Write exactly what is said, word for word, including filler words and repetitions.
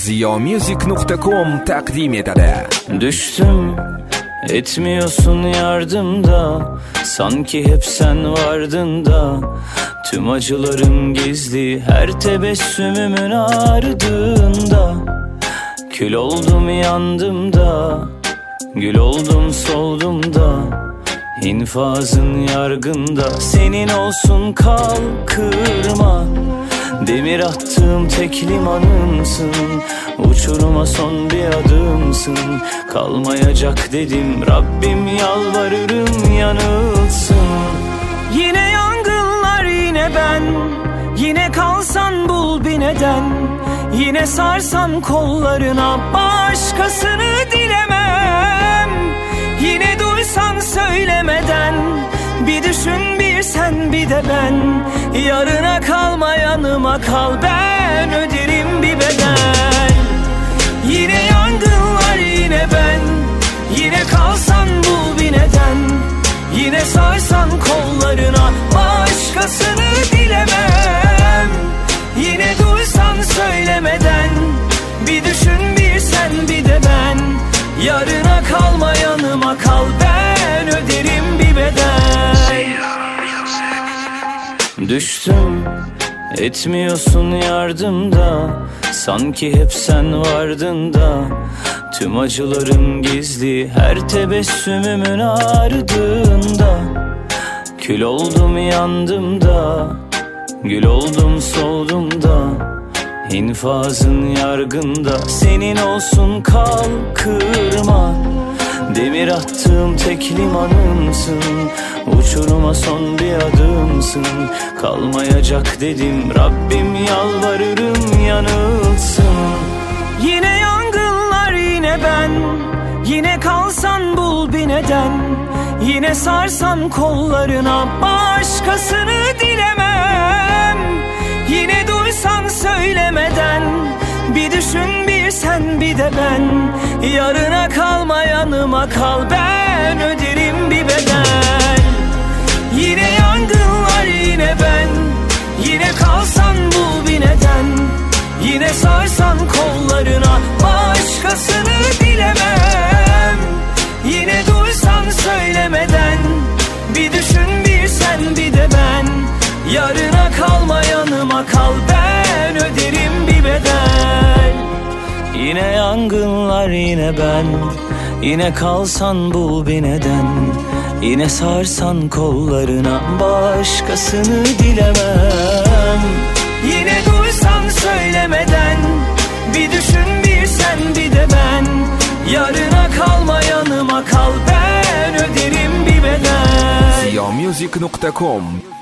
ziyo music nokta com takdim etadi. Düştüm, etmiyorsun yardımda, sanki hep sen vardın da. Tüm acılarım gizli, her tebessümümün ardında. Kül oldum yandım da, gül oldum soldum da. İnfazın yargında, senin olsun kal kırma. Demir attığım tek limanımsın, uçuruma son bir adımsın. Kalmayacak dedim, Rabbim yalvarırım yanılsın. Yine yangınlar yine ben, yine kalsan bul bir neden. Yine sarsan kollarına, başkasını dilemem. Yine duysan söylemeden, bir düşün bir sen bir de ben. Yarına kalma yanıma kal, ben öderim bir bedel. Yine yangınlar yine ben, yine kalsan bul bir neden. Yine sarsan kollarına, başkasını dilemem. Yine duysan söylemeden, bir düşün bir sen bir de ben. Yarına kalma yanıma kal, ben öderim bir bedel. Düştüm, etmiyorsun yardımda, sanki hep sen vardın da. Tüm acılarım gizli, her tebessümümün ardında. Kül oldum yandım da, gül oldum soldum da. İnfazın yargında, senin olsun kal kırma. Demir attığım tek limanımsın, uçuruma son bir adımsın. Kalmayacak dedim, Rabbim yalvarırım yanılsın. Yine yangınlar yine ben, yine kalsan bul bir neden. Yine sarsan kollarına, başkasını dilemem. Yine duysan söylemeden, bir düşün bir sen bir de ben. Yarına kalma yanıma kal, ben öderim bir bedel. Yine yangınlar yine ben, yine kalsan bul bir neden. Yine sarsan kollarına, başkasını dilemem. Yine duysan söylemeden, bir düşün bir sen bir de ben. Yarına kalma yanıma kal, ben öderim bir bedel. Yine yangınlar yine ben, yine kalsan bul bir neden. Yine sarsan kollarına, başkasını dilemem. Yine duysan söylemeden, bir düşün bir sen bir de ben. Yarına kalma yanıma kal, ben öderim bir bedel. ziyo music nokta com